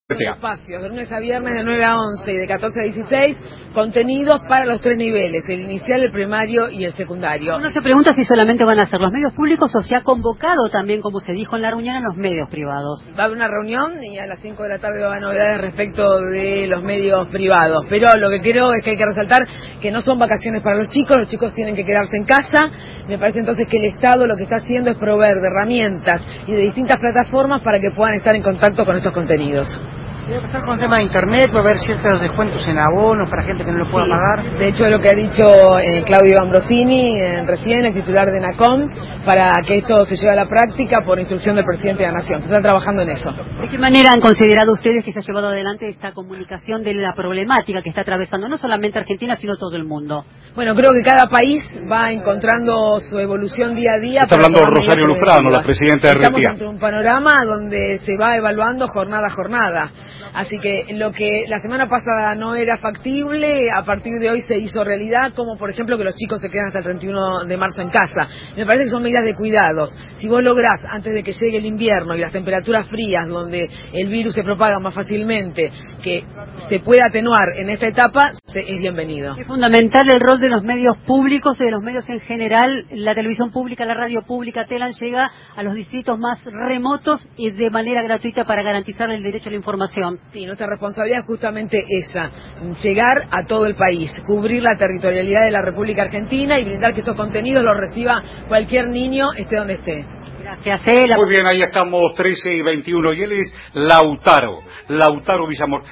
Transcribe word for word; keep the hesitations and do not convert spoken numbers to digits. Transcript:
Espacios, de lunes a viernes de nueve a once y de catorce a dieciséis, contenidos para los tres niveles, el inicial, el primario y el secundario. Uno se pregunta si solamente van a ser los medios públicos o se ha convocado también, como se dijo en la reunión, a los medios privados. Va a haber una reunión y a las cinco de la tarde va a haber novedades respecto de los medios privados, pero lo que creo es que hay que resaltar que no son vacaciones para los chicos, los chicos tienen que quedarse en casa. Me parece entonces que el Estado lo que está haciendo es proveer de herramientas y de distintas plataformas para que puedan estar en contacto con estos contenidos. ¿Qué va a pasar con el tema de internet? ¿Va a haber ciertos descuentos en abonos para gente que no lo pueda sí, pagar? De hecho, lo que ha dicho eh, Claudio Ambrosini eh, recién, el titular de NACOM, para que esto se lleve a la práctica por instrucción del presidente de la Nación. Se está trabajando en eso. ¿De qué manera han considerado ustedes que se ha llevado adelante esta comunicación de la problemática que está atravesando no solamente Argentina, sino todo el mundo? Bueno, creo que cada país va encontrando su evolución día a día. Está hablando Rosario Lufrano, la presidenta de R T A. Estamos ante un panorama donde se va evaluando jornada a jornada. Así que lo que la semana pasada no era factible, a partir de hoy se hizo realidad, como por ejemplo que los chicos se quedan hasta el treinta y uno de marzo en casa. Me parece que son medidas de cuidados. Si vos lográs, antes de que llegue el invierno y las temperaturas frías, donde el virus se propaga más fácilmente, que se pueda atenuar en esta etapa, es bienvenido. Es fundamental el rol de los medios públicos y de los medios en general. La televisión pública, la radio pública, Telan, llega a los distritos más remotos y de manera gratuita para garantizar el derecho a la información. Sí, nuestra responsabilidad es justamente esa, llegar a todo el país, cubrir la territorialidad de la República Argentina y brindar que estos contenidos los reciba cualquier niño, esté donde esté. Gracias, Ela. Muy bien, ahí estamos, trece y veintiuno, y él es Lautaro, Lautaro Villamor.